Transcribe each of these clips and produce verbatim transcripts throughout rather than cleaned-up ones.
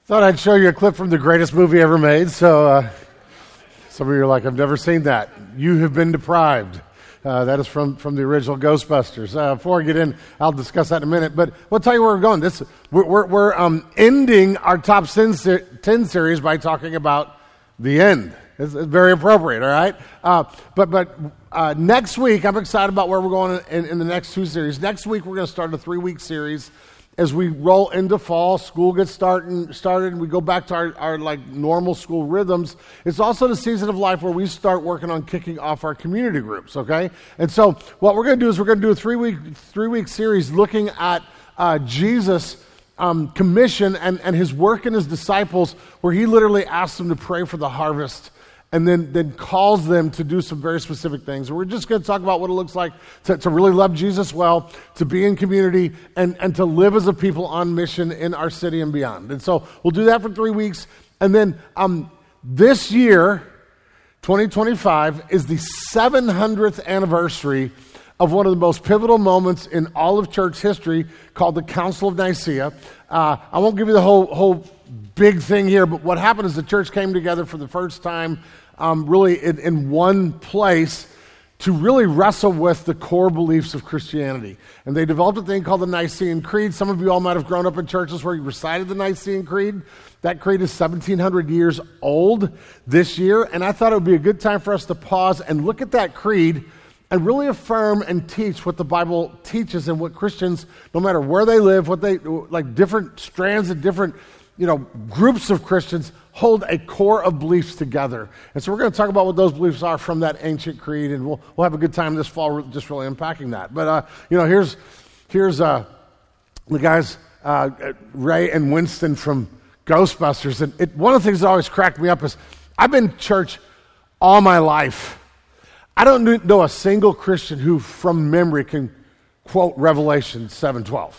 Thought I'd show you a clip from the greatest movie ever made. So uh, some of you are like, I've never seen that. You have been deprived. Uh, that is from, from the original Ghostbusters. Uh, before I get in, I'll discuss that in a minute. But we'll tell you where we're going. This we're we're, we're um, ending our top ten series by talking about the end. It's, it's very appropriate. All right. Uh, but but uh, next week, I'm excited about where we're going in, in the next two series. Next week, we're going to start a three week series. As we roll into fall, school gets starting, started, and we go back to our, our like normal school rhythms. It's also the season of life where we start working on kicking off our community groups, okay? And so what we're going to do is we're going to do a three-week three-week series looking at uh, Jesus' um, commission and, and his work in his disciples, where he literally asks them to pray for the harvest and then, then calls them to do some very specific things. We're just going to talk about what it looks like to, to really love Jesus well, to be in community, and, and to live as a people on mission in our city and beyond. And so we'll do that for three weeks. And then um, this year, twenty twenty-five, is the seven hundredth anniversary of one of the most pivotal moments in all of church history, called the Council of Nicaea. Uh, I won't give you the whole whole big thing here, but what happened is the church came together for the first time, um, really in, in one place, to really wrestle with the core beliefs of Christianity. And they developed a thing called the Nicene Creed. Some of you all might have grown up in churches where you recited the Nicene Creed. That creed is seventeen hundred years old this year, and I thought it would be a good time for us to pause and look at that creed and really affirm and teach what the Bible teaches, and what Christians, no matter where they live, what they, like different strands and different, you know, groups of Christians hold a core of beliefs together. And so we're going to talk about what those beliefs are from that ancient creed, and we'll we'll have a good time this fall just really unpacking that. But, uh, you know, here's here's uh, the guys, uh, Ray and Winston from Ghostbusters. And it, one of the things that always cracked me up is I've been in church all my life. I don't know a single Christian who, from memory, can quote Revelation seven twelve.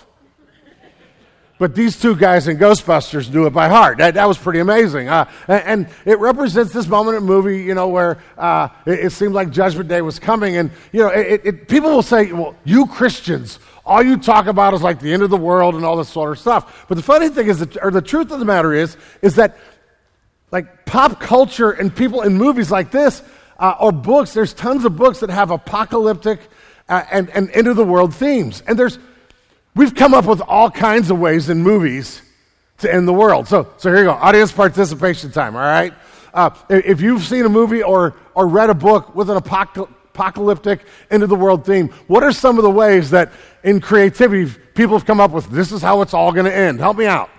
But these two guys in Ghostbusters knew it by heart. That, that was pretty amazing. Uh, and, and it represents this moment in the movie, you know, where uh, it, it seemed like Judgment Day was coming. And, you know, it, it, people will say, well, you Christians, all you talk about is like the end of the world and all this sort of stuff. But the funny thing is, that, or the truth of the matter is, is that like pop culture and people in movies like this, uh, or books, there's tons of books that have apocalyptic uh, and, and end of the world themes. And there's We've come up with all kinds of ways in movies to end the world. So, so here you go, audience participation time, all right? Uh, if you've seen a movie or, or read a book with an apocal- apocalyptic, end-of-the-world theme, what are some of the ways that in creativity people have come up with, this is how it's all going to end? Help me out.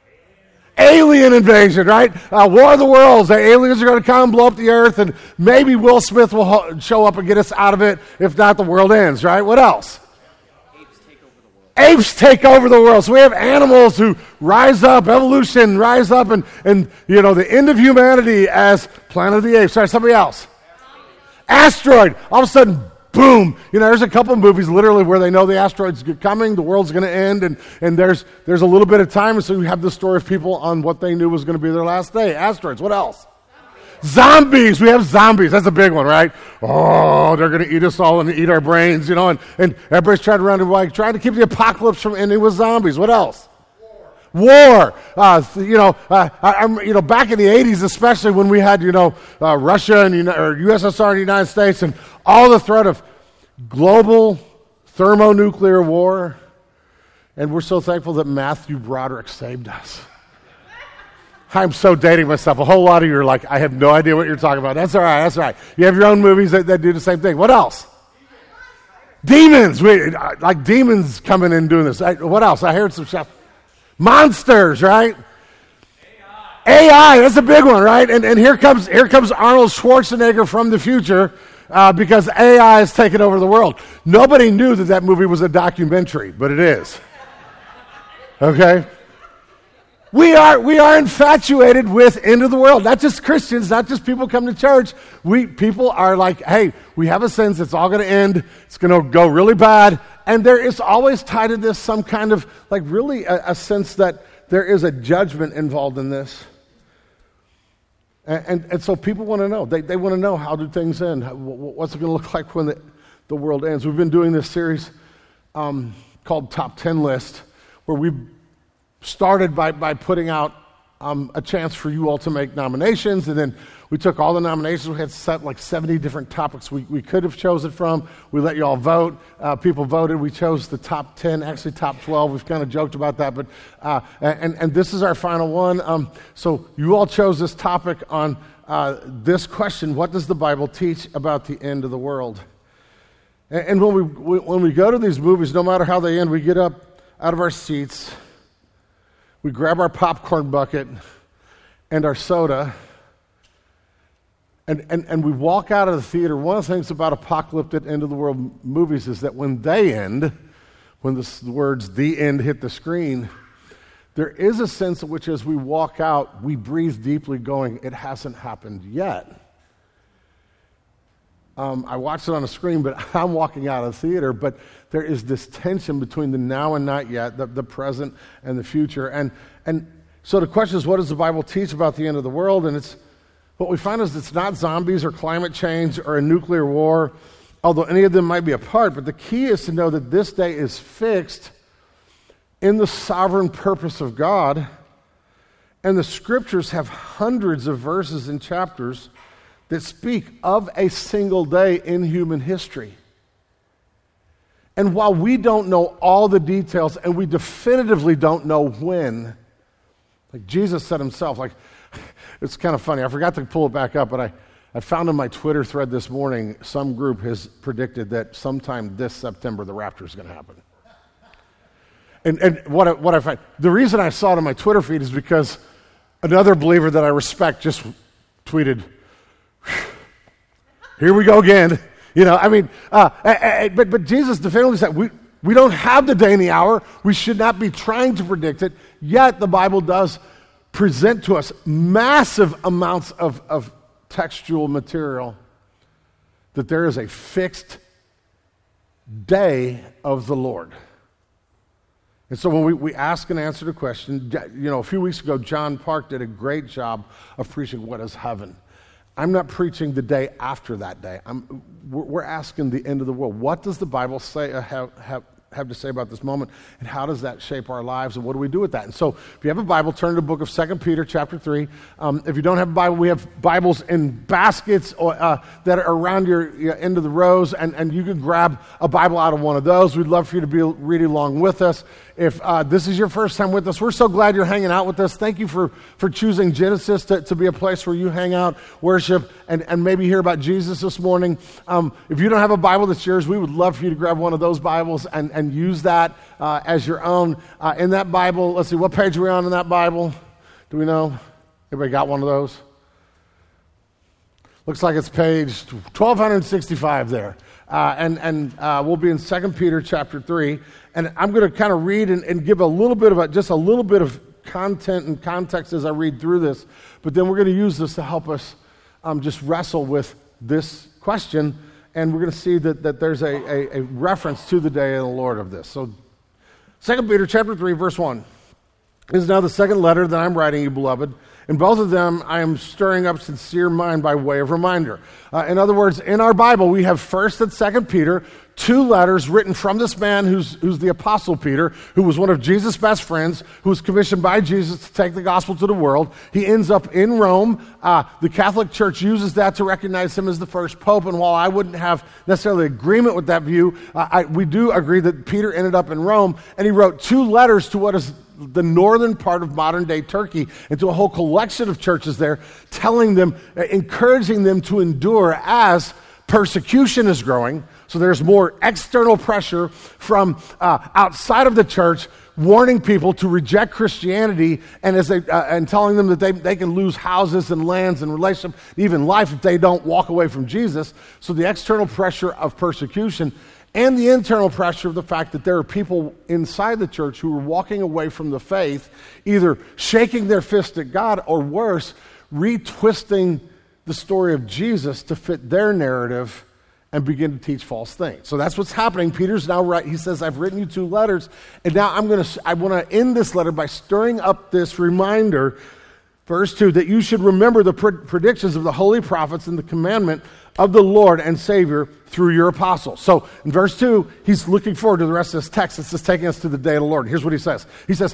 Alien invasion, right? Uh, War of the Worlds. The aliens are going to come, blow up the earth, and maybe Will Smith will ho- show up and get us out of it. If not, the world ends, right? What else? Apes take over the world. So we have animals who rise up, evolution, rise up, and, and you know, the end of humanity as Planet of the Apes. Sorry, somebody else. Asteroid. All of a sudden, boom. You know, there's a couple of movies literally where they know the asteroid's coming, the world's going to end, and, and there's there's a little bit of time, so you have the story of people on what they knew was going to be their last day. Asteroids. What else? Zombies. We have zombies. That's a big one, right? Oh, they're going to eat us all and eat our brains, you know, and, and everybody's trying to run away, trying to keep the apocalypse from ending with zombies. What else? War. War. Uh, you know, uh, I, I'm, you know, back in the eighties, especially when we had, you know, uh, Russia and or U S S R and the United States, and all the threat of global thermonuclear war. And we're so thankful that Matthew Broderick saved us. I'm so dating myself. A whole lot of you are like, I have no idea what you're talking about. That's all right. That's all right. You have your own movies that, that do the same thing. What else? Demons. We, like demons coming in and doing this. I, what else? I heard some stuff. Monsters, right? A I. A I. That's a big one, right? And and here comes here comes Arnold Schwarzenegger from the future uh, because A I is taking over the world. Nobody knew that that movie was a documentary, but it is. Okay? We are we are infatuated with end of the world. Not just Christians, not just people come to church. We people are like, hey, we have a sense it's all going to end. It's going to go really bad. And there is always tied to this some kind of, like really a, a sense that there is a judgment involved in this. And, and, and so people want to know. They they want to know, how do things end? How, what's it going to look like when the, the world ends? We've been doing this series um, called Top ten List, where we've started by, by putting out um, a chance for you all to make nominations, and then we took all the nominations. We had set like seventy different topics we, we could have chosen from. We let you all vote. Uh, people voted. We chose the top ten, actually top twelve. We've kind of joked about that, but uh, and, and this is our final one. Um, so you all chose this topic on uh, this question: what does the Bible teach about the end of the world? And, and when we, we when we go to these movies, no matter how they end, we get up out of our seats, we grab our popcorn bucket and our soda, and, and, and we walk out of the theater. One of the things about apocalyptic end-of-the-world movies is that when they end, when the words "the end" hit the screen, there is a sense in which as we walk out, we breathe deeply going, it hasn't happened yet. Um, I watched it on a screen, but I'm walking out of the theater, but there is this tension between the now and not yet, the, the present and the future. And and so the question is, what does the Bible teach about the end of the world? And it's what we find is it's not zombies or climate change or a nuclear war, although any of them might be a part, but the key is to know that this day is fixed in the sovereign purpose of God, and the scriptures have hundreds of verses and chapters that speak of a single day in human history. And while we don't know all the details, and we definitively don't know when, like Jesus said himself, like, it's kind of funny. I forgot to pull it back up, but I, I found in my Twitter thread this morning, some group has predicted that sometime this September the rapture is going to happen. And, and what, I, what I find, the reason I saw it on my Twitter feed is because another believer that I respect just tweeted, "Here we go again." You know, I mean, uh, but but Jesus definitively said, we, we don't have the day and the hour. We should not be trying to predict it. Yet the Bible does present to us massive amounts of, of textual material that there is a fixed day of the Lord. And so when we, we ask and answer the question, you know, a few weeks ago, John Park did a great job of preaching what is heaven. I'm not preaching the day after that day. I'm, we're, we're asking the end of the world. What does the Bible say uh, have, have, have to say about this moment, and how does that shape our lives, and what do we do with that? And so if you have a Bible, turn to the book of Second Peter chapter three. Um, if you don't have a Bible, we have Bibles in baskets or, uh, that are around your, your end of the rows, and, and you can grab a Bible out of one of those. We'd love for you to be reading along with us. If uh, this is your first time with us, we're so glad you're hanging out with us. Thank you for, for choosing Genesis to, to be a place where you hang out, worship, and, and maybe hear about Jesus this morning. Um, if you don't have a Bible that's yours, we would love for you to grab one of those Bibles and, and use that uh, as your own. Uh, in that Bible, let's see, what page are we on in that Bible? Do we know? Everybody got one of those? Looks like it's page twelve sixty-five there. Uh, and and uh, we'll be in Second Peter chapter three. And I'm going to kind of read and, and give a little bit of a, just a little bit of content and context as I read through this. But then we're going to use this to help us um, just wrestle with this question. And we're going to see that, that there's a, a, a reference to the day of the Lord of this. So Second Peter chapter three, verse one. This is now the second letter that I'm writing you, beloved. In both of them, I am stirring up sincere mind by way of reminder. Uh, in other words, in our Bible, we have First and Second Peter, two letters written from this man who's, who's the Apostle Peter, who was one of Jesus' best friends, who was commissioned by Jesus to take the gospel to the world. He ends up in Rome. Uh, the Catholic Church uses that to recognize him as the first pope, and while I wouldn't have necessarily agreement with that view, uh, I, we do agree that Peter ended up in Rome, and he wrote two letters to what is the northern part of modern-day Turkey, and to a whole collection of churches there, telling them, uh, encouraging them to endure as persecution is growing. So there's more external pressure from uh, outside of the church, warning people to reject Christianity, and as they uh, and telling them that they, they can lose houses and lands and relationships, even life, if they don't walk away from Jesus. So the external pressure of persecution, and the internal pressure of the fact that there are people inside the church who are walking away from the faith, either shaking their fist at God, or worse, retwisting the story of Jesus to fit their narrative and begin to teach false things. So that's what's happening. Peter's now right. He says, I've written you two letters, and now I'm going to I want to end this letter by stirring up this reminder, verse two, that you should remember the pred- predictions of the holy prophets and the commandment of the Lord and Savior through your apostles. So in verse two, he's looking forward to the rest of this text. It's just taking us to the day of the Lord. Here's what he says. He says,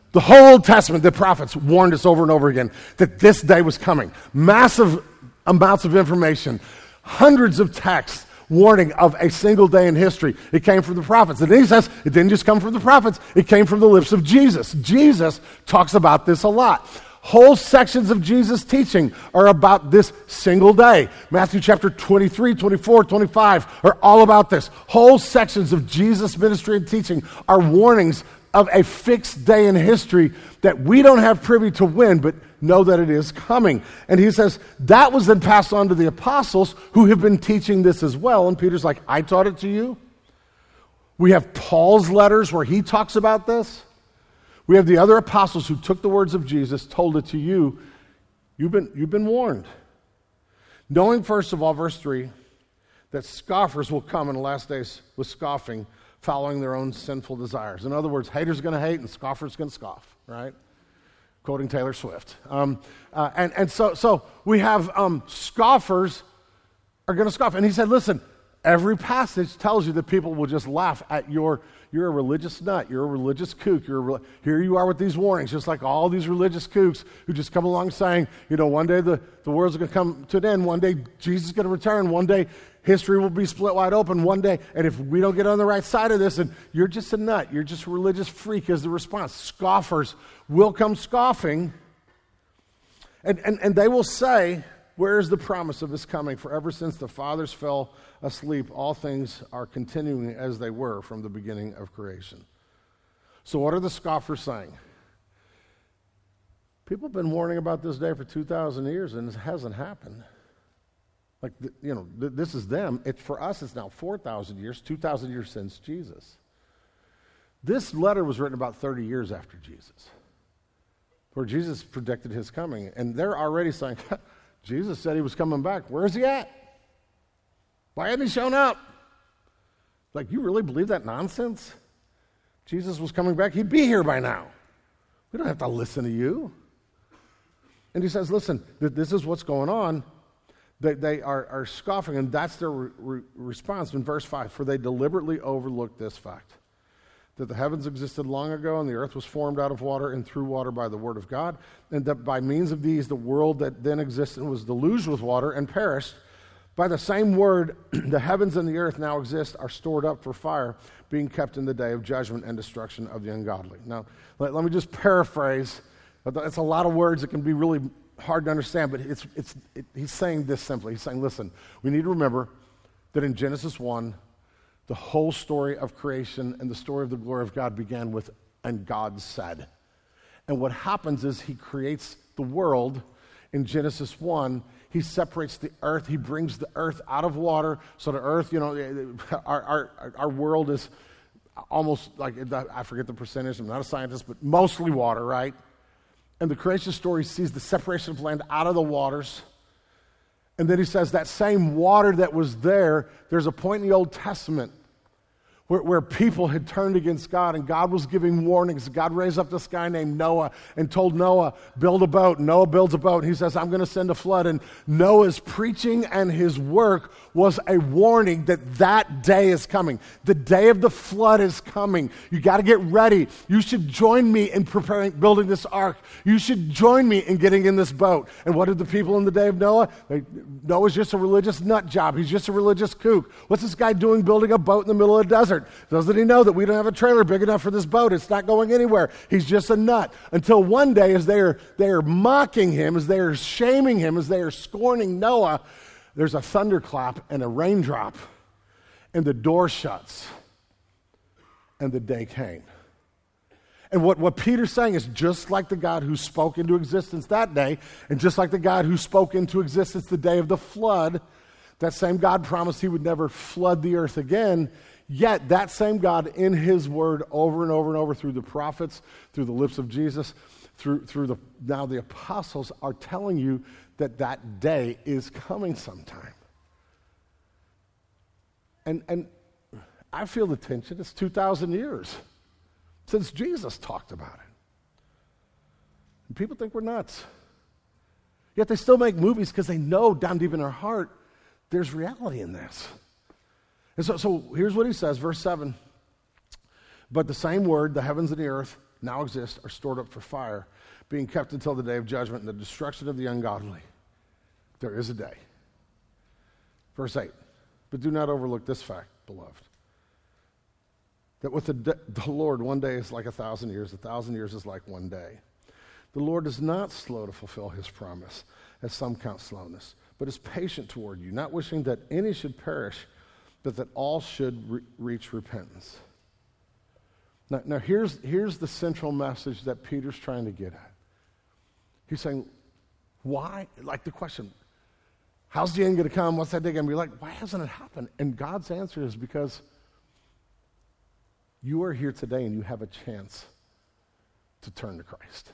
The whole Old Testament, the prophets warned us over and over again that this day was coming. Massive amounts of information, hundreds of texts warning of a single day in history. It came from the prophets. And then he says it didn't just come from the prophets, it came from the lips of Jesus. Jesus talks about this a lot. Whole sections of Jesus' teaching are about this single day. Matthew chapter twenty-three, twenty-four, twenty-five are all about this. Whole sections of Jesus' ministry and teaching are warnings of a fixed day in history that we don't have privy to when, but know that it is coming. And he says that was then passed on to the apostles who have been teaching this as well. And Peter's like, I taught it to you. We have Paul's letters where he talks about this. We have the other apostles who took the words of Jesus, told it to you. You've been, you've been warned. Knowing, first of all, verse three, that scoffers will come in the last days with scoffing, following their own sinful desires. In other words, haters are going to hate and scoffers going to scoff, right? Quoting Taylor Swift. Um, uh, and and so, so we have um, scoffers are going to scoff. And he said, listen, every passage tells you that people will just laugh at your, you're a religious nut, you're a religious kook, you're a, here you are with these warnings, just like all these religious kooks who just come along saying, you know, one day the, the world's going to come to an end, one day Jesus is going to return, one day history will be split wide open, one day, and if we don't get on the right side of this, and you're just a nut, you're just a religious freak is the response. Scoffers will come scoffing, and, and, and they will say, where is the promise of his coming? For ever since the fathers fell asleep, all things are continuing as they were from the beginning of creation. So what are the scoffers saying? People have been warning about this day for two thousand years, and it hasn't happened. Like, you know, th- this is them. It, for us, it's now four thousand years, two thousand years since Jesus. This letter was written about thirty years after Jesus, where Jesus predicted his coming. And they're already saying, Jesus said he was coming back. Where is he at? Why hasn't he shown up? Like, you really believe that nonsense? Jesus was coming back. He'd be here by now. We don't have to listen to you. And he says, listen, th- this is what's going on. They, they are, are scoffing, and that's their re- re- response in verse five. For they deliberately overlooked this fact, that the heavens existed long ago, and the earth was formed out of water and through water by the word of God, and that by means of these the world that then existed was deluged with water and perished. By the same word, the heavens and the earth now exist, are stored up for fire, being kept in the day of judgment and destruction of the ungodly. Now, let, let me just paraphrase. It's a lot of words that can be really hard to understand, but it's, it's, it, he's saying this simply. He's saying, listen, we need to remember that in Genesis one, the whole story of creation and the story of the glory of God began with, and God said. And what happens is he creates the world in Genesis one. He separates the earth. He brings the earth out of water. So the earth, you know, our, our, our world is almost like, I forget the percentage, I'm not a scientist, but mostly water, right? And the creation story sees the separation of land out of the waters. And then he says that same water that was there, there's a point in the Old Testament where, where people had turned against God, and God was giving warnings. God raised up this guy named Noah and told Noah, build a boat. Noah builds a boat. He says, I'm going to send a flood. And Noah's preaching and his work was a warning that that day is coming. The day of the flood is coming. You got to get ready. You should join me in preparing, building this ark. You should join me in getting in this boat. And what did the people in the day of Noah? They, Noah's just a religious nut job. He's just a religious kook. What's this guy doing building a boat in the middle of the desert? Doesn't he know that we don't have a trailer big enough for this boat? It's not going anywhere. He's just a nut. Until one day, as they are, they are mocking him, as they are shaming him, as they are scorning Noah, there's a thunderclap and a raindrop, and the door shuts, and the day came. And what, what Peter's saying is just like the God who spoke into existence that day, and just like the God who spoke into existence the day of the flood, that same God promised he would never flood the earth again. Yet that same God in his word over and over and over through the prophets, through the lips of Jesus, through, through the, now the apostles are telling you that that day is coming sometime. And, and I feel the tension. It's two thousand years since Jesus talked about it. And people think we're nuts. Yet they still make movies because they know down deep in their heart there's reality in this. And so, so here's what he says, verse seven. But the same word, the heavens and the earth, now exist are stored up for fire, being kept until the day of judgment and the destruction of the ungodly. There is a day. Verse eight, but do not overlook this fact, beloved, that with the, de- the Lord, one day is like a thousand years, a thousand years is like one day. The Lord is not slow to fulfill his promise, as some count slowness, but is patient toward you, not wishing that any should perish, but that all should re- reach repentance. Now, now here's, here's the central message that Peter's trying to get at. He's saying, why? Like the question, how's the end going to come? What's that day going to be like? Why hasn't it happened? And God's answer is because you are here today and you have a chance to turn to Christ.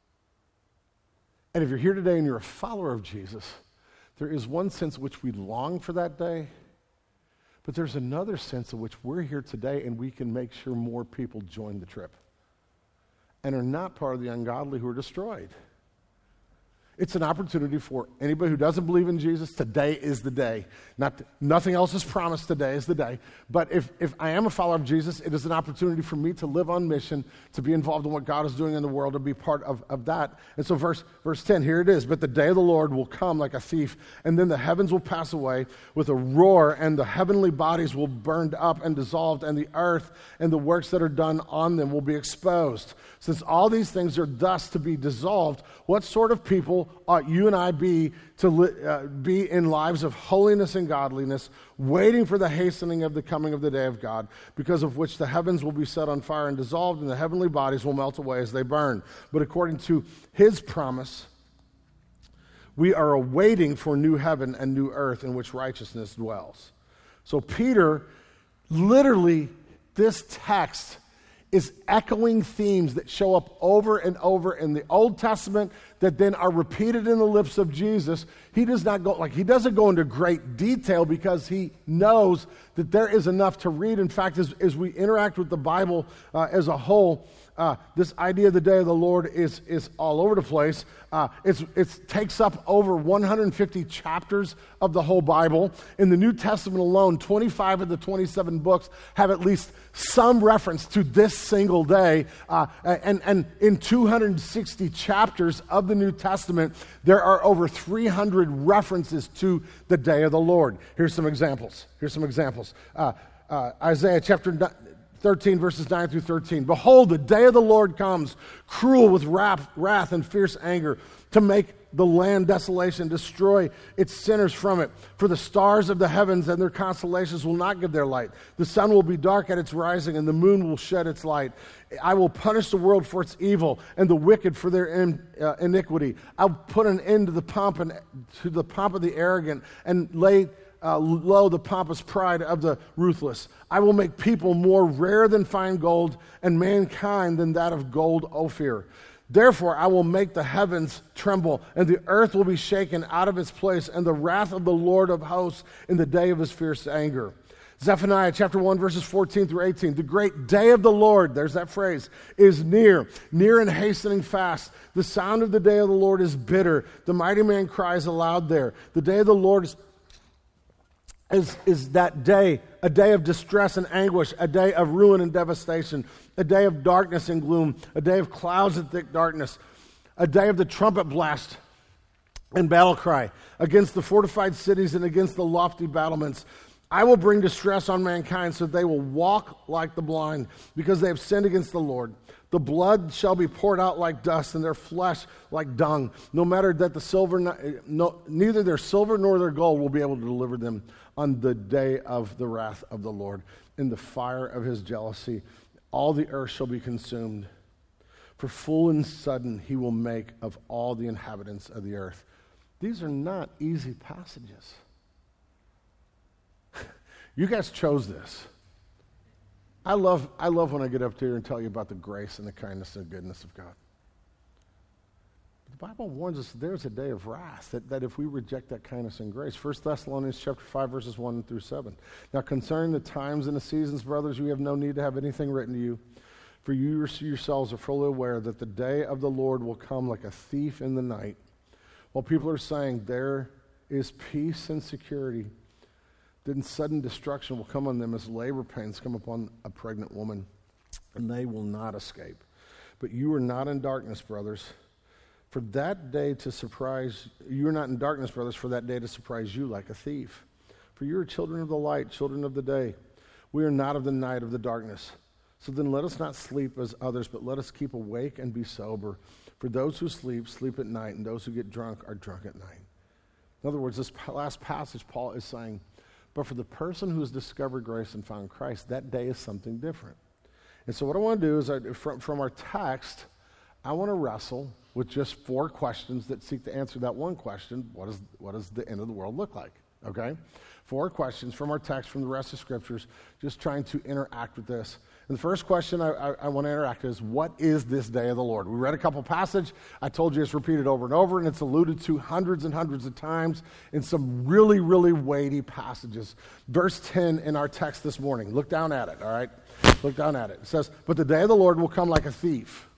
And if you're here today and you're a follower of Jesus, there is one sense in which we long for that day, but there's another sense in which we're here today and we can make sure more people join the trip and are not part of the ungodly who are destroyed. It's an opportunity for anybody who doesn't believe in Jesus. Today is the day. Not, nothing else is promised. Today is the day. But if, if I am a follower of Jesus, it is an opportunity for me to live on mission, to be involved in what God is doing in the world, to be part of, of that. And so verse, verse ten, here it is. But the day of the Lord will come like a thief, and then the heavens will pass away with a roar, and the heavenly bodies will burned up and dissolved, and the earth and the works that are done on them will be exposed. Since all these things are thus to be dissolved, what sort of people ought you and I be to li- uh, be in lives of holiness and godliness, waiting for the hastening of the coming of the day of God, because of which the heavens will be set on fire and dissolved, and the heavenly bodies will melt away as they burn. But according to his promise, we are awaiting for new heaven and new earth in which righteousness dwells. So Peter, literally, this text is echoing themes that show up over and over in the Old Testament that then are repeated in the lips of Jesus. He does not go, like, he doesn't go into great detail because he knows that there is enough to read. In fact, as, as we interact with the Bible uh, as a whole, uh, this idea of the day of the Lord is, is all over the place. Uh, it's, it takes up over one hundred fifty chapters of the whole Bible. In the New Testament alone, twenty-five of the twenty-seven books have at least some reference to this single day. Uh, and, and in two hundred sixty chapters of the New Testament, there are over three hundred references to the day of the Lord. Here's some examples. Here's some examples. Uh, uh, Isaiah chapter thirteen, verses nine through thirteen. Behold, the day of the Lord comes, cruel with wrath, wrath and fierce anger, to make the land desolation, destroy its sinners from it. For the stars of the heavens and their constellations will not give their light. The sun will be dark at its rising, and the moon will shed its light. I will punish the world for its evil, and the wicked for their in, uh, iniquity. I'll put an end to the pomp and to the pomp of the arrogant, and lay Uh, low the pompous pride of the ruthless. I will make people more rare than fine gold, and mankind than that of gold Ophir. Therefore I will make the heavens tremble, and the earth will be shaken out of its place, and the wrath of the Lord of hosts in the day of his fierce anger. Zephaniah chapter one, verses fourteen through eighteen. The great day of the Lord, there's that phrase, is near, near and hastening fast. The sound of the day of the Lord is bitter. The mighty man cries aloud there. The day of the Lord is Is, is that day, a day of distress and anguish, a day of ruin and devastation, a day of darkness and gloom, a day of clouds and thick darkness, a day of the trumpet blast and battle cry against the fortified cities and against the lofty battlements. I will bring distress on mankind so they will walk like the blind, because they have sinned against the Lord. The blood shall be poured out like dust, and their flesh like dung. No matter that the silver, no, neither their silver nor their gold will be able to deliver them on the day of the wrath of the Lord. In the fire of his jealousy, all the earth shall be consumed. For full and sudden he will make of all the inhabitants of the earth. These are not easy passages. You guys chose this. I love, I love when I get up here and tell you about the grace and the kindness and goodness of God. The Bible warns us there's a day of wrath, that, that if we reject that kindness and grace. First Thessalonians chapter five, verses one through seven. Now concerning the times and the seasons, brothers, you have no need to have anything written to you, for you yourselves are fully aware that the day of the Lord will come like a thief in the night. While people are saying there is peace and security, then sudden destruction will come on them as labor pains come upon a pregnant woman, and they will not escape. But you are not in darkness, brothers, for that day to surprise, you are not in darkness, brothers, for that day to surprise you like a thief. For you are children of the light, children of the day. We are not of the night, of the darkness. So then let us not sleep as others, but let us keep awake and be sober. For those who sleep, sleep at night, and those who get drunk are drunk at night. In other words, this last passage, Paul is saying, but for the person who has discovered grace and found Christ, that day is something different. And so what I want to do is, I, from, from our text, I want to wrestle with just four questions that seek to answer that one question, what, is, what does the end of the world look like? Okay? Four questions from our text, from the rest of Scriptures, just trying to interact with this. And the first question I, I, I want to interact is, what is this day of the Lord? We read a couple passages. I told you it's repeated over and over, and it's alluded to hundreds and hundreds of times in some really, really weighty passages. Verse ten in our text this morning. Look down at it, all right? Look down at it. It says, but the day of the Lord will come like a thief.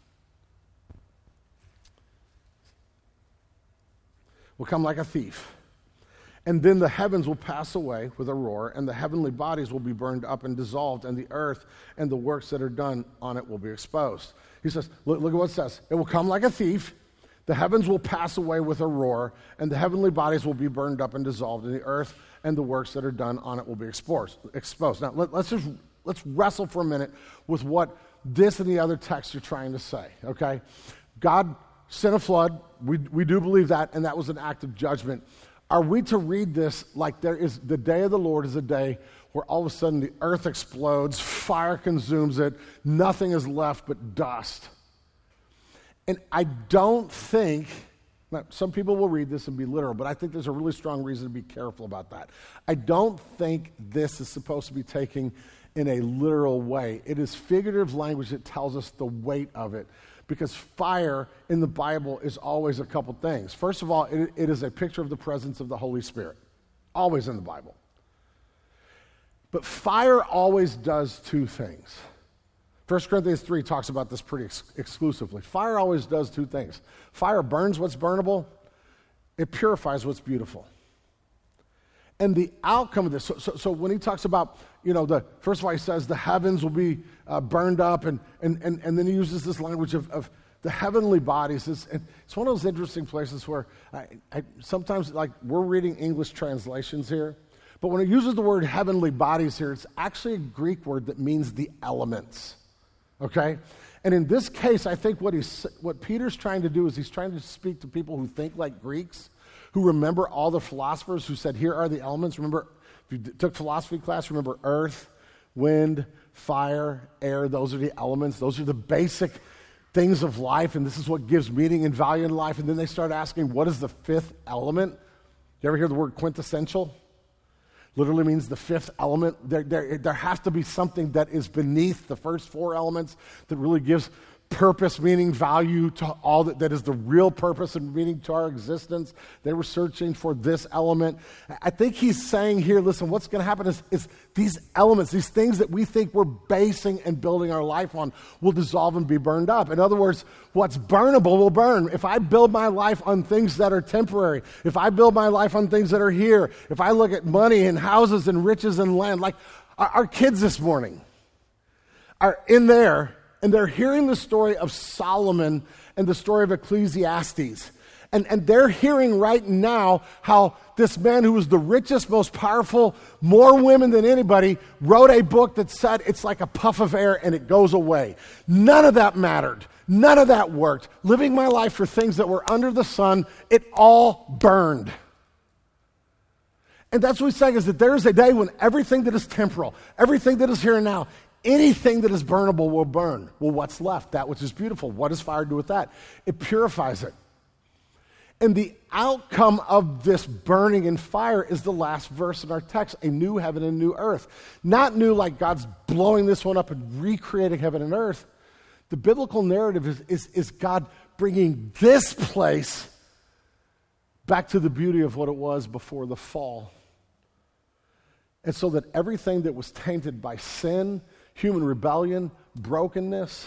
Will come like a thief. And then the heavens will pass away with a roar, and the heavenly bodies will be burned up and dissolved, and the earth and the works that are done on it will be exposed. He says, look, look at what it says. It will come like a thief. The heavens will pass away with a roar, and the heavenly bodies will be burned up and dissolved, and the earth and the works that are done on it will be exposed. exposed. Now, let, let's just let's wrestle for a minute with what this and the other texts are trying to say, okay? God sent a flood. We, we do believe that, and that was an act of judgment. Are we to read this like there is the day of the Lord is a day where all of a sudden the earth explodes, fire consumes it, nothing is left but dust? And I don't think, now some people will read this and be literal, but I think there's a really strong reason to be careful about that. I don't think this is supposed to be taken in a literal way. It is figurative language that tells us the weight of it. Because fire in the Bible is always a couple things. First of all, it, it is a picture of the presence of the Holy Spirit. Always in the Bible. But fire always does two things. First Corinthians three talks about this pretty ex- exclusively. Fire always does two things. Fire burns what's burnable. It purifies what's beautiful. And the outcome of this, so, so, so when he talks about, you know, the first of all, he says the heavens will be uh, burned up, and, and, and, and then he uses this language of, of the heavenly bodies. It's, it's one of those interesting places where I, I sometimes, like, we're reading English translations here, but when it uses the word heavenly bodies here, it's actually a Greek word that means the elements, okay? And in this case, I think what he's, what Peter's trying to do is he's trying to speak to people who think like Greeks, who remember all the philosophers who said, here are the elements. Remember, if you d- took philosophy class, remember earth, wind, fire, air, those are the elements. Those are the basic things of life, and this is what gives meaning and value in life. And then they start asking, what is the fifth element? You ever hear the word quintessential? Literally means the fifth element. There, there, there has to be something that is beneath the first four elements that really gives purpose, meaning, value to all that, that is the real purpose and meaning to our existence. They were searching for this element. I think he's saying here, listen, what's going to happen is, is these elements, these things that we think we're basing and building our life on will dissolve and be burned up. In other words, what's burnable will burn. If I build my life on things that are temporary, if I build my life on things that are here, if I look at money and houses and riches and land, like our, our kids this morning are in there, and they're hearing the story of Solomon and the story of Ecclesiastes. And, and they're hearing right now how this man who was the richest, most powerful, more women than anybody, wrote a book that said it's like a puff of air and it goes away. None of that mattered. None of that worked. Living my life for things that were under the sun, it all burned. And that's what he's saying, is that there is a day when everything that is temporal, everything that is here and now, anything that is burnable will burn. Well, what's left? That which is beautiful. What does fire do with that? It purifies it. And the outcome of this burning in fire is the last verse in our text, a new heaven and new earth. Not new like God's blowing this one up and recreating heaven and earth. The biblical narrative is, is, is God bringing this place back to the beauty of what it was before the fall. And so that everything that was tainted by sin, human rebellion, brokenness,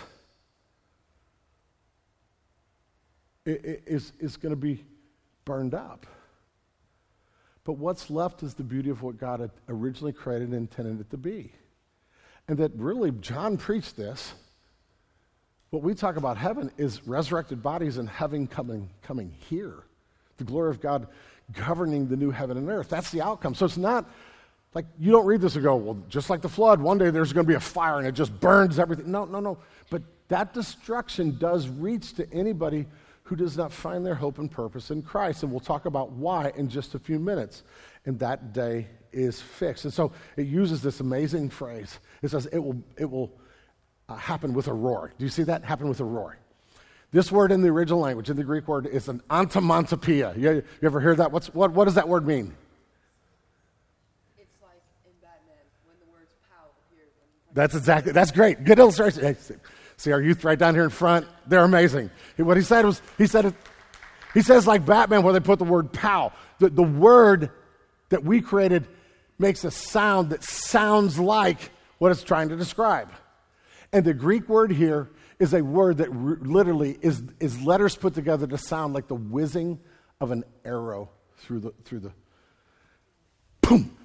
is, is going to be burned up. But what's left is the beauty of what God had originally created and intended it to be. And that really, John preached this What we talk about heaven is resurrected bodies and heaven coming, coming here. The glory of God governing the new heaven and earth. That's the outcome. So it's not like you don't read this and go, well, just like the flood, one day there's going to be a fire and it just burns everything. No, no, no. But that destruction does reach to anybody who does not find their hope and purpose in Christ. And we'll talk about why in just a few minutes. And that day is fixed. And so it uses this amazing phrase. It says it will, it will uh, happen with a roar. Do you see that? Happen with a roar. This word in the original language, in the Greek word, is an antimontopoeia. You, you ever hear that? What's, what, what does that word mean? It's like in Batman when the words pow appears. That's exactly, that's great. Good illustration. Hey, see, see our youth right down here in front? They're amazing. What he said was, he said it, he says like Batman where they put the word pow. The, the word that we created makes a sound that sounds like what it's trying to describe. And the Greek word here is a word that r- literally is, is letters put together to sound like the whizzing of an arrow through the, through the, boom.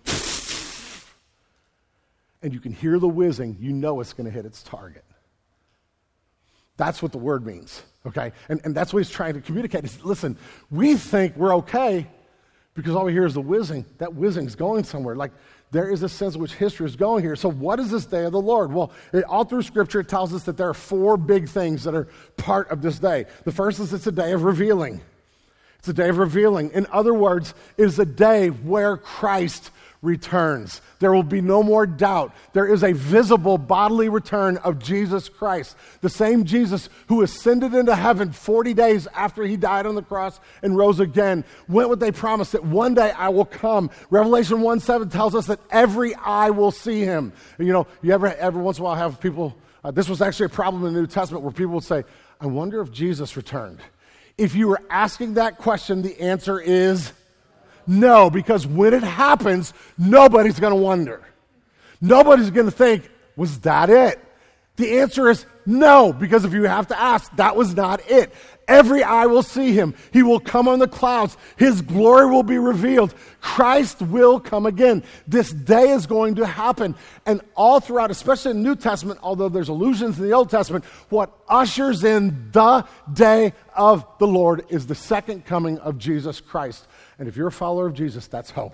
And you can hear the whizzing, you know it's going to hit its target. That's what the word means, okay? And, and that's what he's trying to communicate. Is, listen, we think we're okay because all we hear is the whizzing. That whizzing's going somewhere. Like, there is a sense in which history is going here. So what is this day of the Lord? Well, it, all through Scripture, it tells us that there are four big things that are part of this day. The first is it's a day of revealing. It's a day of revealing. In other words, it is a day where Christ returns. There will be no more doubt. There is a visible bodily return of Jesus Christ. The same Jesus who ascended into heaven forty days after he died on the cross and rose again, went with a promise that one day I will come. Revelation one seven tells us that every eye will see him. And you know, you ever, every once in a while have people, uh, this was actually a problem in the New Testament where people would say, I wonder if Jesus returned. If you were asking that question, the answer is no, because when it happens, nobody's going to wonder. Nobody's going to think, was that it? The answer is no, because if you have to ask, that was not it. Every eye will see him. He will come on the clouds. His glory will be revealed. Christ will come again. This day is going to happen. And all throughout, especially in the New Testament, although there's allusions in the Old Testament, what ushers in the day of the Lord is the second coming of Jesus Christ. And if you're a follower of Jesus, that's hope.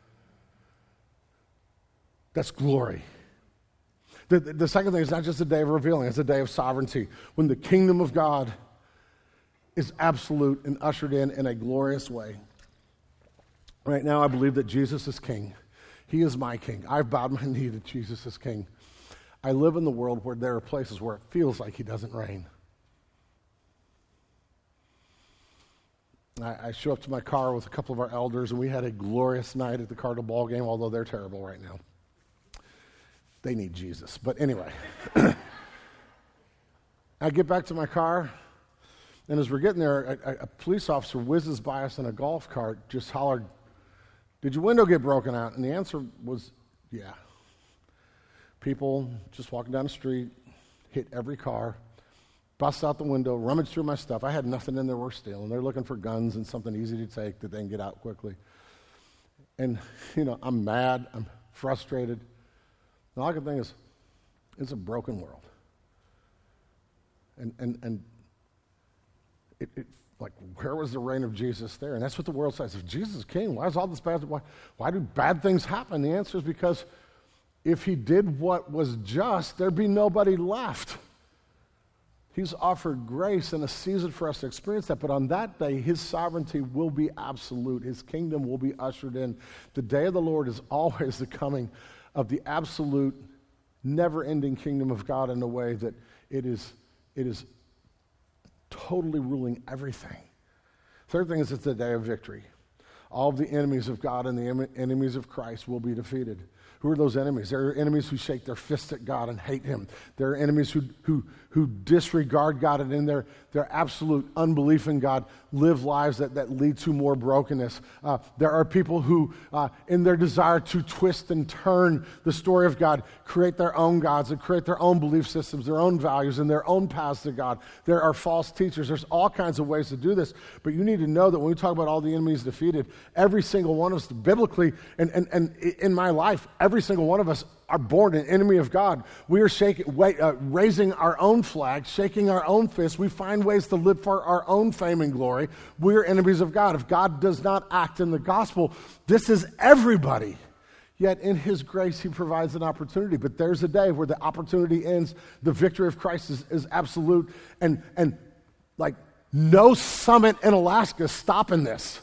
That's glory. The, the, the second thing is not just a day of revealing, it's a day of sovereignty. When the kingdom of God is absolute and ushered in in a glorious way. Right now, I believe that Jesus is king. He is my king. I've bowed my knee to Jesus as king. I live in the world where there are places where it feels like he doesn't reign. I, I show up to my car with a couple of our elders, and we had a glorious night at the Cardinal ball game, although they're terrible right now. They need Jesus. But anyway, I get back to my car, and as we're getting there, a, a police officer whizzes by us in a golf cart, just hollered, "Did your window get broken out?" And the answer was, yeah. People just walking down the street, hit every car, bust out the window, rummage through my stuff. I had nothing in there worth stealing. They're looking for guns and something easy to take that they can get out quickly. And, you know, I'm mad. I'm frustrated. And all I can think is, it's a broken world. And, and, and it, it, like, where was the reign of Jesus there? And that's what the world says. If Jesus is king, why is all this bad? Why, why do bad things happen? The answer is because if he did what was just, there'd be nobody left. He's offered grace and a season for us to experience that. But on that day, his sovereignty will be absolute. His kingdom will be ushered in. The day of the Lord is always the coming of the absolute, never-ending kingdom of God in a way that it is, it is totally ruling everything. Third thing is it's the day of victory. All of the enemies of God and the em- enemies of Christ will be defeated. Who are those enemies? There are enemies who shake their fist at God and hate him. There are enemies who who who disregard God and in their, their absolute unbelief in God live lives that, that lead to more brokenness. Uh, there are people who, uh, in their desire to twist and turn the story of God, create their own gods and create their own belief systems, their own values, and their own paths to God. There are false teachers. There's all kinds of ways to do this. But you need to know that when we talk about all the enemies defeated, Every single one of us, biblically, and, and, and in my life, every single one of us are born an enemy of God. We are shaking, wait, uh, raising our own flag, shaking our own fists. We find ways to live for our own fame and glory. We are enemies of God. If God does not act in the gospel, this is everybody. Yet in his grace, he provides an opportunity. But there's a day where the opportunity ends. The victory of Christ is, is absolute. And, and like no summit in Alaska is stopping this.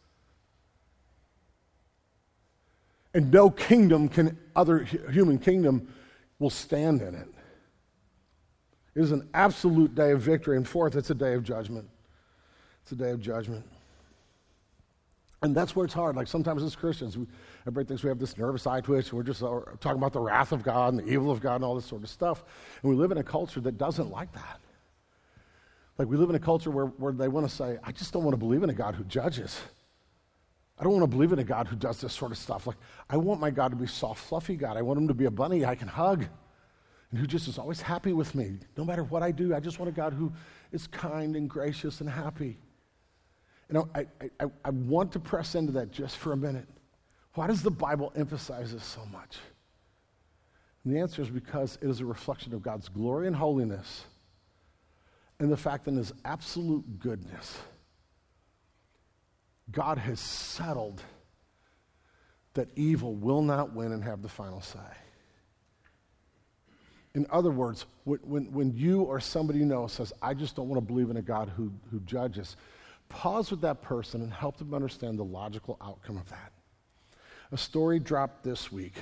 And no kingdom can, other human kingdom will stand in it. It is an absolute day of victory. And fourth, it's a day of judgment. It's a day of judgment. And that's where it's hard. Like sometimes as Christians, we, everybody thinks we have this nervous eye twitch. We're just uh, talking about the wrath of God and the evil of God and all this sort of stuff. And we live in a culture that doesn't like that. Like we live in a culture where, where they want to say, I just don't want to believe in a God who judges. I don't want to believe in a God who does this sort of stuff. Like I want my God to be soft, fluffy God. I want him to be a bunny I can hug and who just is always happy with me. No matter what I do, I just want a God who is kind and gracious and happy. You know, I, I, I want to press into that just for a minute. Why does the Bible emphasize this so much? And the answer is because it is a reflection of God's glory and holiness and the fact that in his absolute goodness, God has settled that evil will not win and have the final say. In other words, when, when you or somebody you know says, I just don't want to believe in a God who, who judges, pause with that person and help them understand the logical outcome of that. A story dropped this week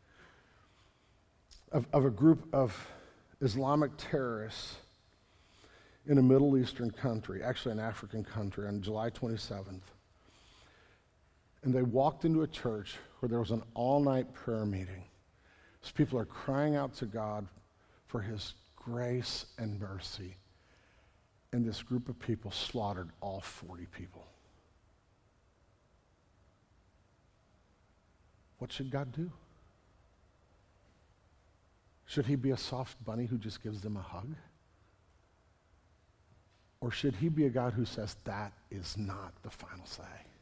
of, of a group of Islamic terrorists in a Middle Eastern country, actually an African country, on July twenty-seventh. And they walked into a church where there was an all-night prayer meeting. These people are crying out to God for his grace and mercy. And this group of people slaughtered all forty people. What should God do? Should he be a soft bunny who just gives them a hug? Or should he be a God who says, that is not the final say?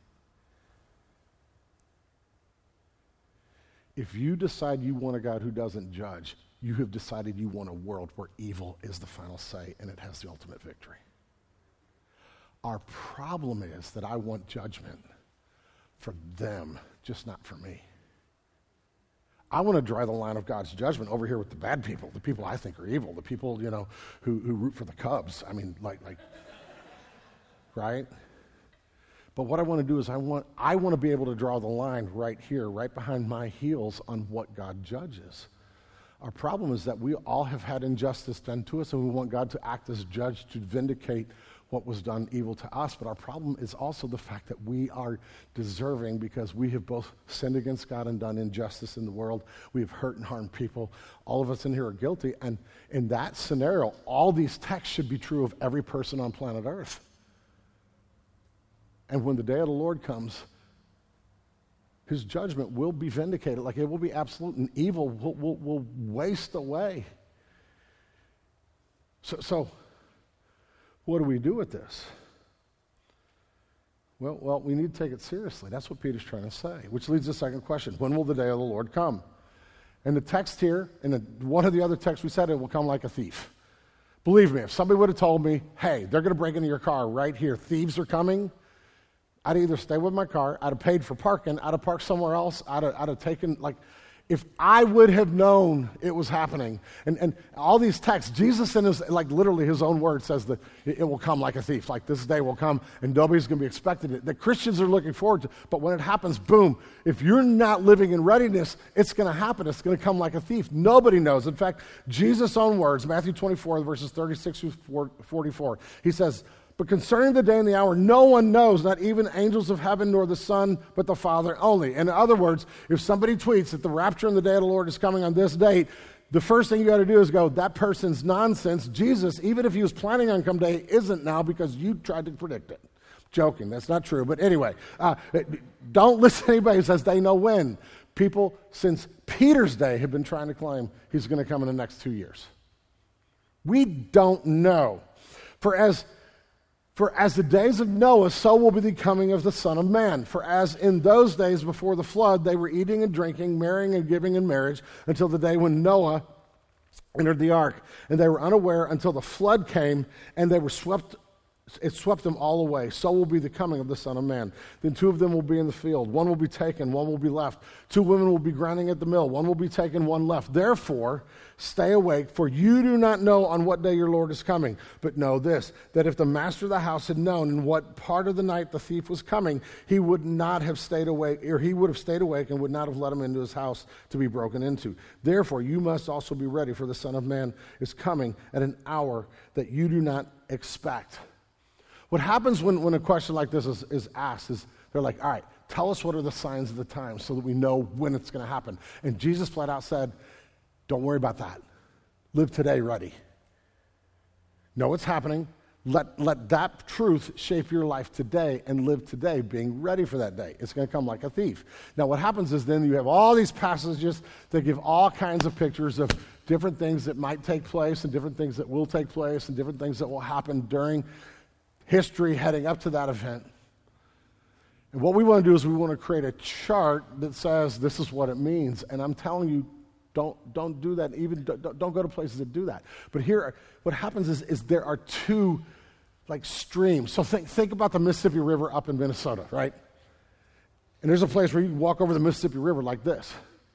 If you decide you want a God who doesn't judge, you have decided you want a world where evil is the final say and it has the ultimate victory. Our problem is that I want judgment for them, just not for me. I want to draw the line of God's judgment over here with the bad people, the people I think are evil, the people, you know, who, who root for the Cubs. I mean, like, like, right? But what I want to do is I want I want to be able to draw the line right here, right behind my heels on what God judges. Our problem is that we all have had injustice done to us, and we want God to act as judge to vindicate what was done evil to us. But our problem is also the fact that we are deserving because we have both sinned against God and done injustice in the world. We have hurt and harmed people. All of us in here are guilty. And in that scenario, all these texts should be true of every person on planet Earth. And when the day of the Lord comes, his judgment will be vindicated. Like it will be absolute, and evil will, will, will waste away. So, so, what do we do with this? Well, well, we need to take it seriously. That's what Peter's trying to say, which leads to the second question. When will the day of the Lord come? And the text here, in the, one of the other texts we said, it will come like a thief. Believe me, if somebody would have told me, hey, they're going to break into your car right here, thieves are coming, I'd either stay with my car, I'd have paid for parking, I'd have parked somewhere else, I'd have, I'd have taken, like, if I would have known it was happening. And, and all these texts, Jesus in his, like literally his own word says that it, it will come like a thief, like this day will come and nobody's going to be expecting it. The Christians are looking forward to, but when it happens, boom, if you're not living in readiness, it's going to happen. It's going to come like a thief. Nobody knows. In fact, Jesus' own words, Matthew twenty-four, verses thirty-six through forty-four, he says, but concerning the day and the hour, no one knows, not even angels of heaven nor the Son, but the Father only. In other words, if somebody tweets that the rapture and the day of the Lord is coming on this date, the first thing you got to do is go, that person's nonsense. Jesus, even if he was planning on come day, isn't now because you tried to predict it. Joking, that's not true. But anyway, uh, don't listen to anybody who says they know when. People, since Peter's day, have been trying to claim he's going to come in the next two years. We don't know. For as For as the days of Noah, so will be the coming of the Son of Man. For as in those days before the flood, they were eating and drinking, marrying and giving in marriage, until the day when Noah entered the ark. And they were unaware until the flood came, and they were swept It swept them all away. So will be the coming of the Son of Man. Then two of them will be in the field. One will be taken, one will be left. Two women will be grinding at the mill. One will be taken, one left. Therefore, stay awake, for you do not know on what day your Lord is coming. But know this, that if the master of the house had known in what part of the night the thief was coming, he would not have stayed awake, or he would have stayed awake and would not have let him into his house to be broken into. Therefore, you must also be ready, for the Son of Man is coming at an hour that you do not expect. What happens when, when a question like this is, is asked is they're like, all right, tell us what are the signs of the times so that we know when it's going to happen. And Jesus flat out said, don't worry about that. Live today ready. Know what's happening. Let, let that truth shape your life today and live today being ready for that day. It's going to come like a thief. Now what happens is then you have all these passages that give all kinds of pictures of different things that might take place and different things that will take place and different things that will happen during history heading up to that event. And what we want to do is we want to create a chart that says this is what it means. And I'm telling you, don't don't do that. Even don't, don't go to places that do that. But here, what happens is, is there are two like streams. So think think about the Mississippi River up in Minnesota, right? And there's a place where you can walk over the Mississippi River like this.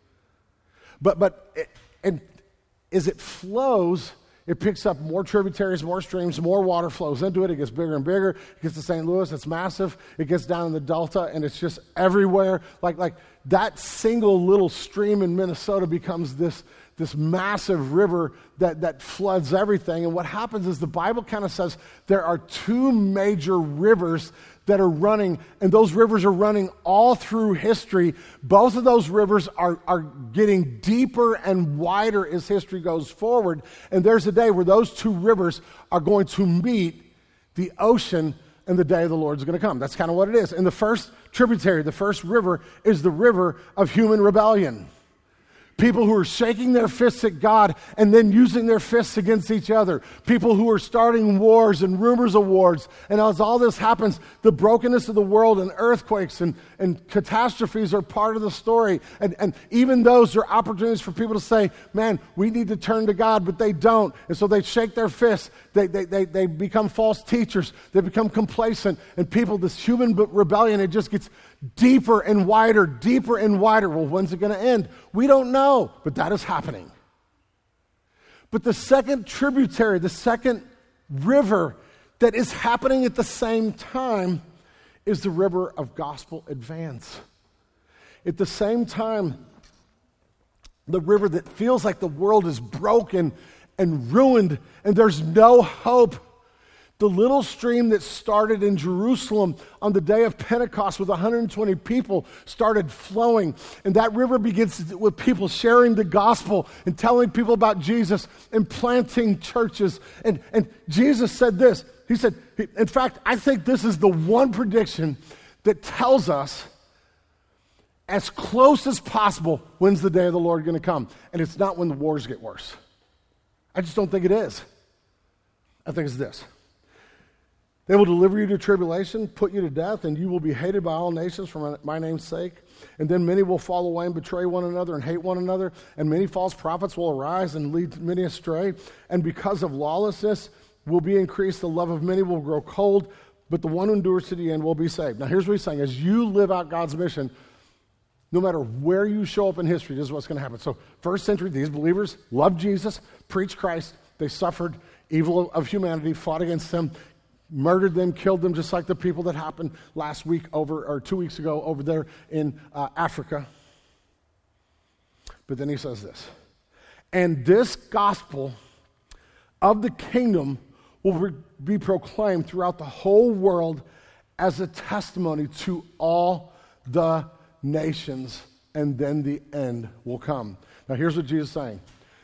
But but it, and as it flows, it picks up more tributaries, more streams, more water flows into it. It gets bigger and bigger. It gets to Saint Louis. It's massive. It gets down in the Delta, and it's just everywhere. Like, like that single little stream in Minnesota becomes this, this massive river that, that floods everything. And what happens is the Bible kind of says there are two major rivers that are running, and those rivers are running all through history. Both of those rivers are, are getting deeper and wider as history goes forward. And there's a day where those two rivers are going to meet the ocean, and the day of the Lord is going to come. That's kind of what it is. And the first tributary, the first river, is the river of human rebellion. People who are shaking their fists at God and then using their fists against each other. People who are starting wars and rumors of wars. And as all this happens, the brokenness of the world and earthquakes and, and catastrophes are part of the story. And, and even those are opportunities for people to say, man, we need to turn to God, but they don't. And so they shake their fists. They, they, they, they become false teachers. They become complacent. And people, this human rebellion, it just gets deeper and wider, deeper and wider. Well, when's it going to end? We don't know, but that is happening. But the second tributary, the second river that is happening at the same time is the river of gospel advance. At the same time, the river that feels like the world is broken and ruined and there's no hope. The little stream that started in Jerusalem on the day of Pentecost with one hundred twenty people started flowing. And that river begins with people sharing the gospel and telling people about Jesus and planting churches. And, and Jesus said this. He said, in fact, I think this is the one prediction that tells us as close as possible when's the day of the Lord going to come. And it's not when the wars get worse. I just don't think it is. I think it's this. They will deliver you to tribulation, put you to death, and you will be hated by all nations for my name's sake. And then many will fall away and betray one another and hate one another. And many false prophets will arise and lead many astray. And because of lawlessness will be increased, the love of many will grow cold, but the one who endures to the end will be saved. Now here's what he's saying. As you live out God's mission, no matter where you show up in history, this is what's going to happen. So first century, these believers loved Jesus, preached Christ. They suffered evil of humanity, fought against them, murdered them, killed them, just like the people that happened last week over, or two weeks ago over there in uh, Africa. But then he says this, and this gospel of the kingdom will re- be proclaimed throughout the whole world as a testimony to all the nations, and then the end will come. Now here's what Jesus is saying.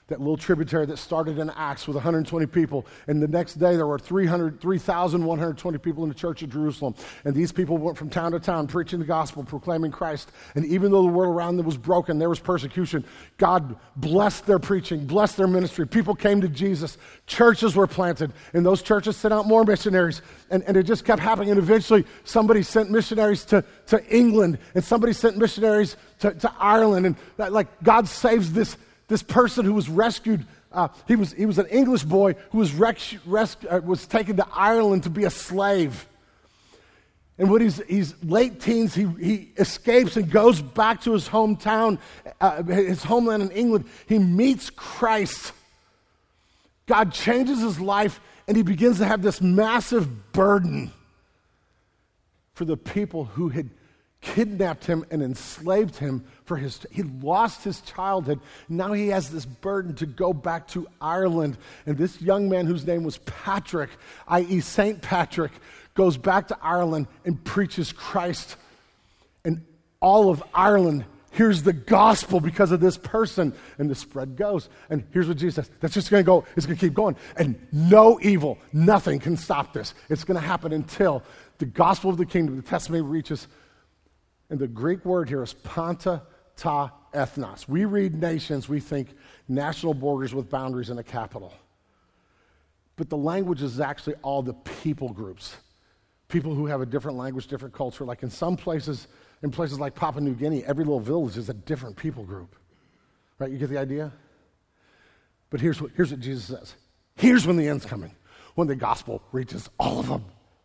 that little tributary that started in Acts with one hundred twenty people. And the next day there were three hundred, three thousand one hundred twenty people in the church of Jerusalem. And these people went from town to town preaching the gospel, proclaiming Christ. And even though the world around them was broken, there was persecution, God blessed their preaching, blessed their ministry. People came to Jesus. Churches were planted. And those churches sent out more missionaries. And, and it just kept happening. And eventually somebody sent missionaries to, to England. And somebody sent missionaries to, to Ireland. And that, like God saves this This person who was rescued, uh, he was he was an English boy who was res- res- uh, was taken to Ireland to be a slave. And when he's he's late teens, he he escapes and goes back to his hometown, uh, his homeland in England. He meets Christ. God changes his life, and he begins to have this massive burden for the people who had kidnapped him and enslaved him for his, he lost his childhood. Now he has this burden to go back to Ireland. And this young man whose name was Patrick, that is. Saint Patrick, goes back to Ireland and preaches Christ. And all of Ireland hears the gospel because of this person. And the spread goes. And here's what Jesus says. That's just going to go, it's going to keep going. And no evil, nothing can stop this. It's going to happen until the gospel of the kingdom, the testimony reaches. And the Greek word here is panta ta ethnos. We read nations, we think national borders with boundaries and a capital. But the language is actually all the people groups. People who have a different language, different culture. Like in some places, in places like Papua New Guinea, every little village is a different people group. Right, you get the idea? But here's what, here's what Jesus says. Here's when the end's coming. When the gospel reaches all of them.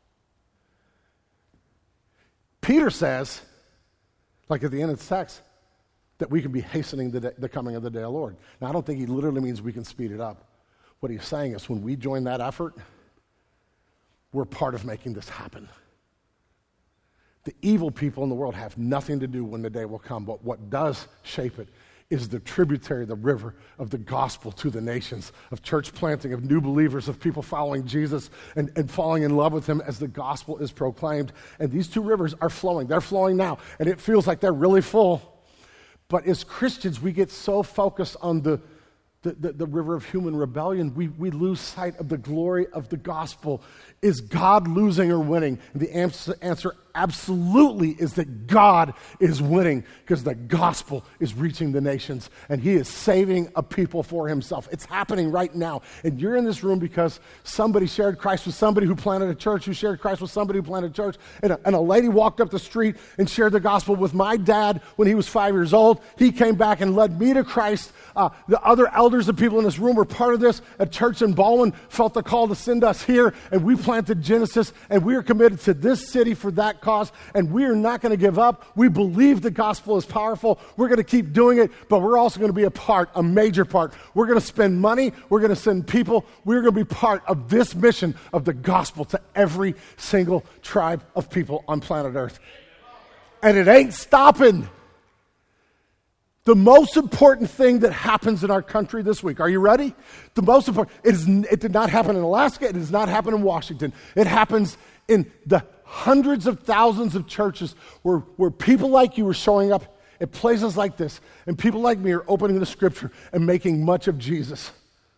Peter says, like at the end of the text, that we can be hastening the, day, the coming of the day of the Lord. Now, I don't think he literally means we can speed it up. What he's saying is when we join that effort, we're part of making this happen. The evil people in the world have nothing to do when the day will come, but what does shape it is the tributary, the river of the gospel to the nations, of church planting, of new believers, of people following Jesus and, and falling in love with him as the gospel is proclaimed. And these two rivers are flowing. They're flowing now, and it feels like they're really full. But as Christians, we get so focused on the, the, the, the river of human rebellion, we, we lose sight of the glory of the gospel. Is God losing or winning? And the answer, answer absolutely is that God is winning because the gospel is reaching the nations and he is saving a people for himself. It's happening right now. And you're in this room because somebody shared Christ with somebody who planted a church, who shared Christ with somebody who planted a church. And a, and a lady walked up the street and shared the gospel with my dad when he was five years old. He came back and led me to Christ. Uh, the other elders and people in this room were part of this. A church in Baldwin felt the call to send us here, and we planted Genesis, and we are committed to this city for that cause, and we are not going to give up. We believe the gospel is powerful. We're going to keep doing it, but we're also going to be a part, a major part. We're going to spend money. We're going to send people. We're going to be part of this mission of the gospel to every single tribe of people on planet Earth. And it ain't stopping. The most important thing that happens in our country this week, are you ready? The most important, it, is, it did not happen in Alaska, it does not happen in Washington. It happens in the hundreds of thousands of churches where, where people like you are showing up at places like this, and people like me are opening the scripture and making much of Jesus.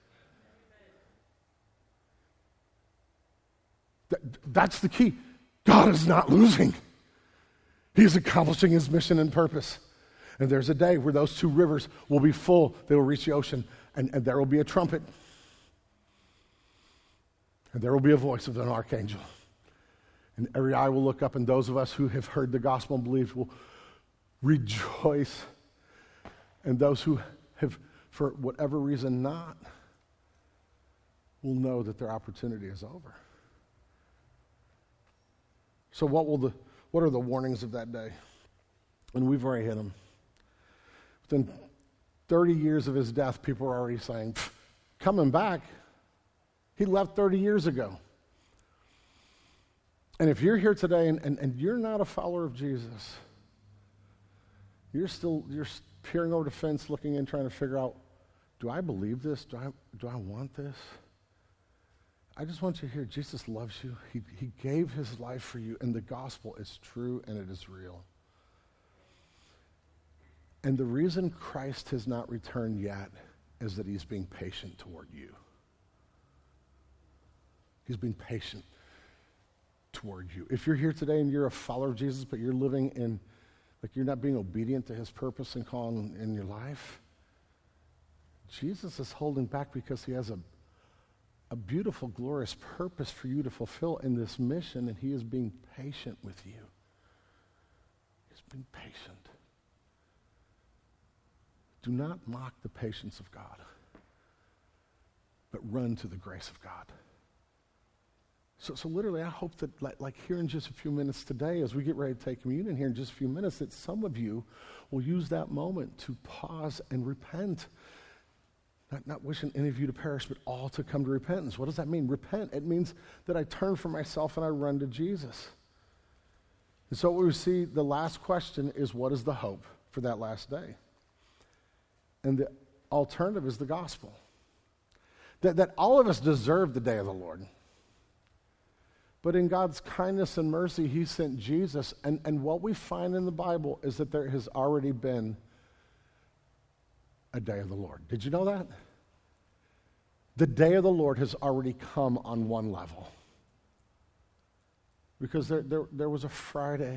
That, that's the key. God is not losing. He's accomplishing his mission and purpose. And there's a day where those two rivers will be full. They will reach the ocean, and, and there will be a trumpet. And there will be a voice of an archangel. And every eye will look up, and those of us who have heard the gospel and believed will rejoice. And those who have, for whatever reason, not, will know that their opportunity is over. So what will the what are the warnings of that day? And we've already hit them. Within thirty years of his death, people are already saying, coming back. He left thirty years ago. And if you're here today and, and, and you're not a follower of Jesus, you're still you're peering over the fence, looking in, trying to figure out, do I believe this? Do I do I want this? I just want you to hear, Jesus loves you. He, he gave his life for you, and the gospel is true and it is real. And the reason Christ has not returned yet is that he's being patient toward you. He's being patient toward you. If you're here today and you're a follower of Jesus, but you're living in, like you're not being obedient to his purpose and calling in your life, Jesus is holding back because he has a, a beautiful, glorious purpose for you to fulfill in this mission, and he is being patient with you. He's being patient. Do not mock the patience of God, but run to the grace of God. So, so literally, I hope that like, like here in just a few minutes today, as we get ready to take communion here in just a few minutes, that some of you will use that moment to pause and repent. Not, not wishing any of you to perish, but all to come to repentance. What does that mean? Repent. It means that I turn from myself and I run to Jesus. And so what we see, the last question is, what is the hope for that last day? And the alternative is the gospel. That, that all of us deserve the day of the Lord. But in God's kindness and mercy, he sent Jesus. And, and what we find in the Bible is that there has already been a day of the Lord. Did you know that? The day of the Lord has already come on one level. Because there, there, there was a Friday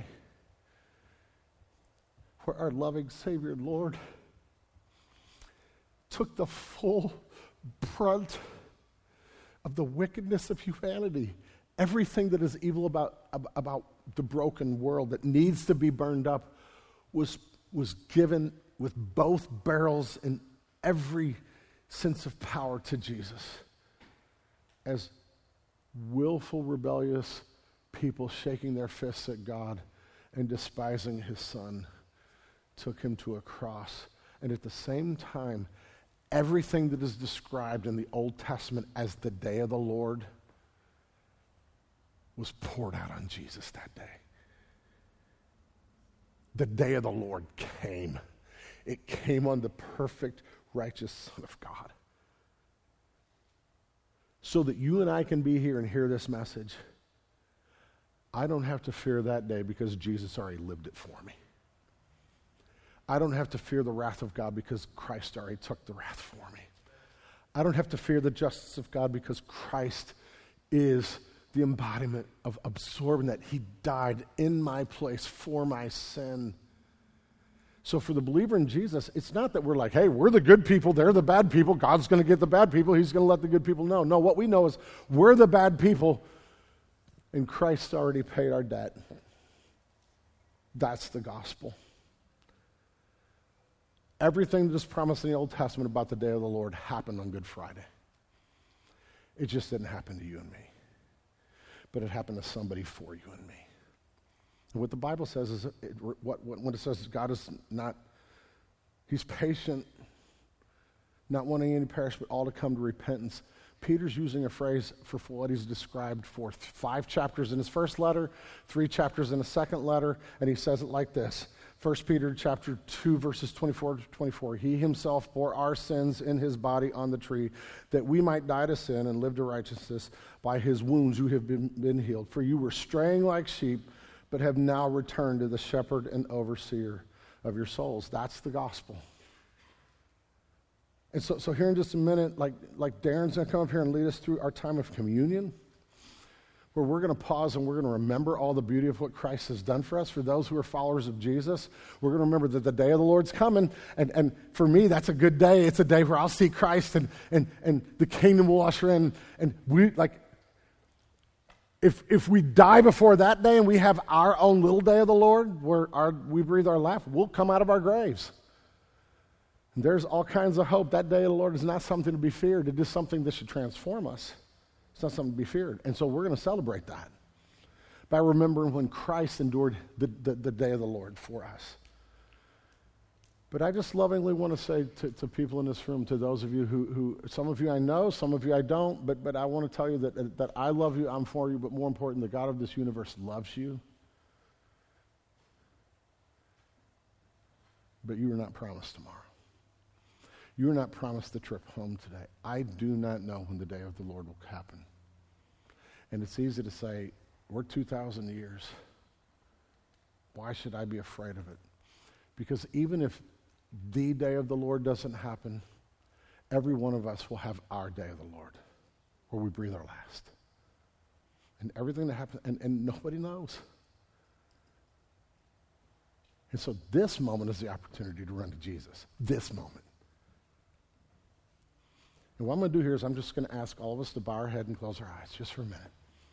where our loving Savior, Lord, took the full brunt of the wickedness of humanity. Everything that is evil about, about the broken world that needs to be burned up was, was given with both barrels and every sense of power to Jesus. As willful, rebellious people shaking their fists at God and despising his Son took him to a cross. And at the same time, everything that is described in the Old Testament as the day of the Lord was poured out on Jesus that day. The day of the Lord came. It came on the perfect, righteous Son of God. So that you and I can be here and hear this message. I don't have to fear that day because Jesus already lived it for me. I don't have to fear the wrath of God because Christ already took the wrath for me. I don't have to fear the justice of God because Christ is the embodiment of absorbing that. He died in my place for my sin. So for the believer in Jesus, it's not that we're like, hey, we're the good people, they're the bad people, God's going to get the bad people, he's going to let the good people know. No, what we know is we're the bad people, and Christ already paid our debt. That's the gospel. Everything that is promised in the Old Testament about the day of the Lord happened on Good Friday. It just didn't happen to you and me. But it happened to somebody for you and me. And what the Bible says is, it, what, what, when it says God is not, he's patient, not wanting any to perish, but all to come to repentance, Peter's using a phrase for what he's described for five chapters in his first letter, three chapters in his second letter, and he says it like this. First Peter chapter two, verses twenty-four to twenty-four. He himself bore our sins in his body on the tree, that we might die to sin and live to righteousness. By his wounds you have been, been healed. For you were straying like sheep, but have now returned to the shepherd and overseer of your souls. That's the gospel. And so, so here in just a minute, like, like Darren's going to come up here and lead us through our time of communion, where we're going to pause and we're going to remember all the beauty of what Christ has done for us. For those who are followers of Jesus, we're going to remember that the day of the Lord's coming. And, and for me, that's a good day. It's a day where I'll see Christ and, and, and the kingdom will usher in. And we, like, if, if we die before that day and we have our own little day of the Lord, where our, we breathe our life, we'll come out of our graves. And there's all kinds of hope. That day of the Lord is not something to be feared. It is something that should transform us. It's not something to be feared. And so we're going to celebrate that by remembering when Christ endured the, the, the day of the Lord for us. But I just lovingly want to say to, to people in this room, to those of you who, who, some of you I know, some of you I don't, but, but I want to tell you that, that I love you, I'm for you, but more important, the God of this universe loves you. But you are not promised tomorrow. You are not promised the trip home today. I do not know when the day of the Lord will happen. And it's easy to say, we're two thousand years. Why should I be afraid of it? Because even if the day of the Lord doesn't happen, every one of us will have our day of the Lord, where we breathe our last. And everything that happens, and, and nobody knows. And so this moment is the opportunity to run to Jesus. This moment. And what I'm going to do here is I'm just going to ask all of us to bow our head and close our eyes just for a minute.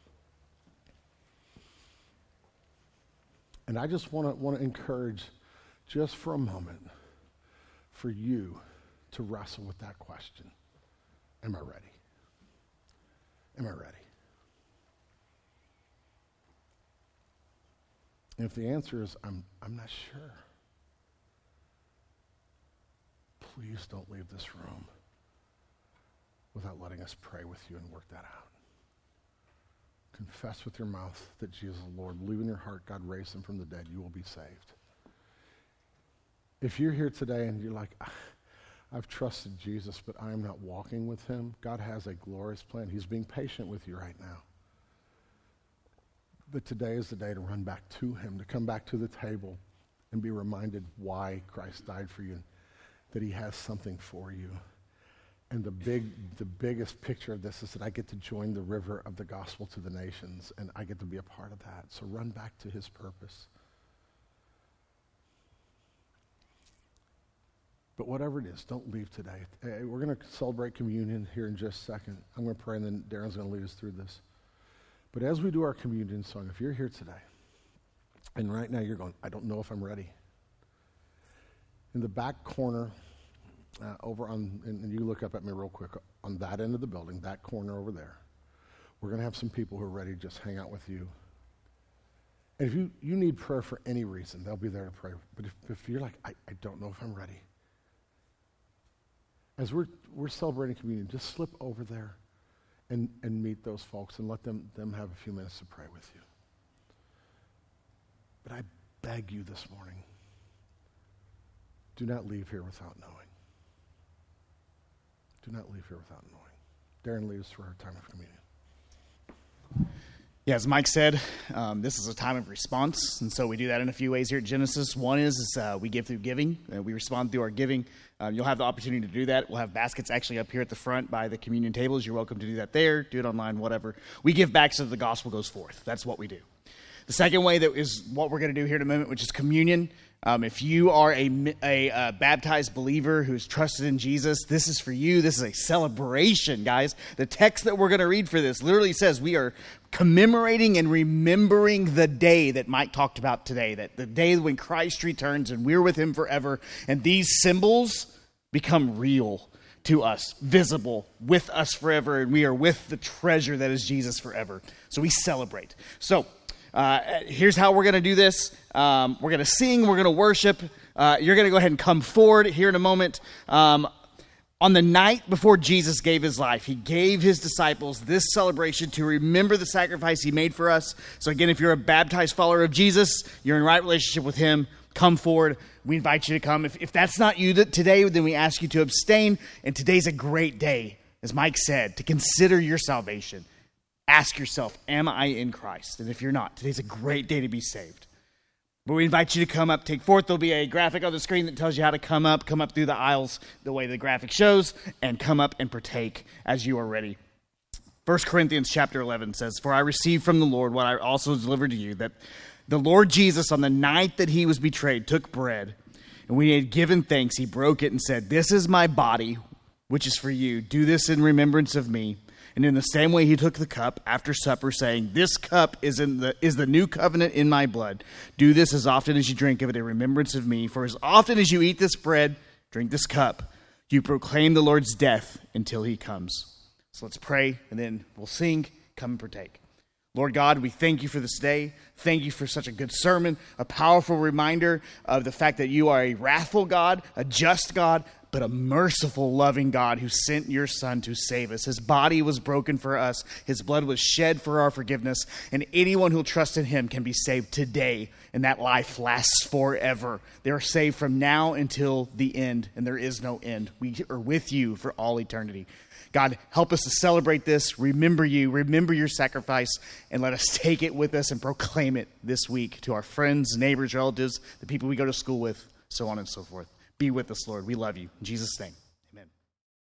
And I just want to want to encourage, just for a moment, for you to wrestle with that question. Am I ready? Am I ready? And if the answer is, I'm I'm not sure, please don't leave this room without letting us pray with you and work that out. Confess with your mouth that Jesus is Lord. Believe in your heart God raised him from the dead. You will be saved. If you're here today and you're like, I've trusted Jesus, but I am not walking with him, God has a glorious plan. He's being patient with you right now. But today is the day to run back to him, to come back to the table and be reminded why Christ died for you, that he has something for you. And the big, the biggest picture of this is that I get to join the river of the gospel to the nations, and I get to be a part of that. So run back to his purpose. But whatever it is, don't leave today. Hey, we're going to celebrate communion here in just a second. I'm going to pray, and then Darren's going to lead us through this. But as we do our communion song, if you're here today, and right now you're going, I don't know if I'm ready. In the back corner, uh, over on, and, and you look up at me real quick, on that end of the building, that corner over there, we're going to have some people who are ready to just hang out with you. And if you, you need prayer for any reason, they'll be there to pray. But if, if you're like, I, I don't know if I'm ready, as we're we're celebrating communion, just slip over there and, and meet those folks and let them, them have a few minutes to pray with you. But I beg you this morning, do not leave here without knowing. Do not leave here without knowing. Darren, lead us for our time of communion. Yeah, as Mike said, um, this is a time of response, and so we do that in a few ways here at Genesis. One is, is uh, we give through giving. Uh, we respond through our giving. Uh, you'll have the opportunity to do that. We'll have baskets actually up here at the front by the communion tables. You're welcome to do that there, do it online, whatever. We give back so that the gospel goes forth. That's what we do. The second way that is what we're going to do here in a moment, which is communion. Um, if you are a, a, a baptized believer who's trusted in Jesus, this is for you. This is a celebration, guys. The text that we're going to read for this literally says we are commemorating and remembering the day that Mike talked about today, that the day when Christ returns and we're with him forever. And these symbols become real to us, visible, with us forever, and we are with the treasure that is Jesus forever. So we celebrate. So Uh, here's how we're going to do this. Um, we're going to sing. We're going to worship. Uh, you're going to go ahead and come forward here in a moment. Um, on the night before Jesus gave his life, he gave his disciples this celebration to remember the sacrifice he made for us. So again, if you're a baptized follower of Jesus, you're in right relationship with him, come forward. We invite you to come. If, if that's not you today, then we ask you to abstain. And today's a great day, as Mike said, to consider your salvation. Ask yourself, am I in Christ? And if you're not, today's a great day to be saved. But we invite you to come up, take forth. There'll be a graphic on the screen that tells you how to come up, come up through the aisles the way the graphic shows, and come up and partake as you are ready. First Corinthians chapter eleven says, For I received from the Lord what I also delivered to you, that the Lord Jesus, on the night that he was betrayed, took bread, and when he had given thanks, he broke it and said, This is my body, which is for you. Do this in remembrance of me. And in the same way, he took the cup after supper, saying, This cup is in the is the new covenant in my blood. Do this as often as you drink of it in remembrance of me. For as often as you eat this bread, drink this cup, you proclaim the Lord's death until he comes. So let's pray, and then we'll sing, come and partake. Lord God, we thank you for this day. Thank you for such a good sermon, a powerful reminder of the fact that you are a wrathful God, a just God, but a merciful, loving God who sent your Son to save us. His body was broken for us. His blood was shed for our forgiveness. And anyone who will trust in him can be saved today. And that life lasts forever. They are saved from now until the end. And there is no end. We are with you for all eternity. God, help us to celebrate this. Remember you. Remember your sacrifice. And let us take it with us and proclaim it this week to our friends, neighbors, relatives, the people we go to school with, so on and so forth. Be with us, Lord. We love you. In Jesus' name.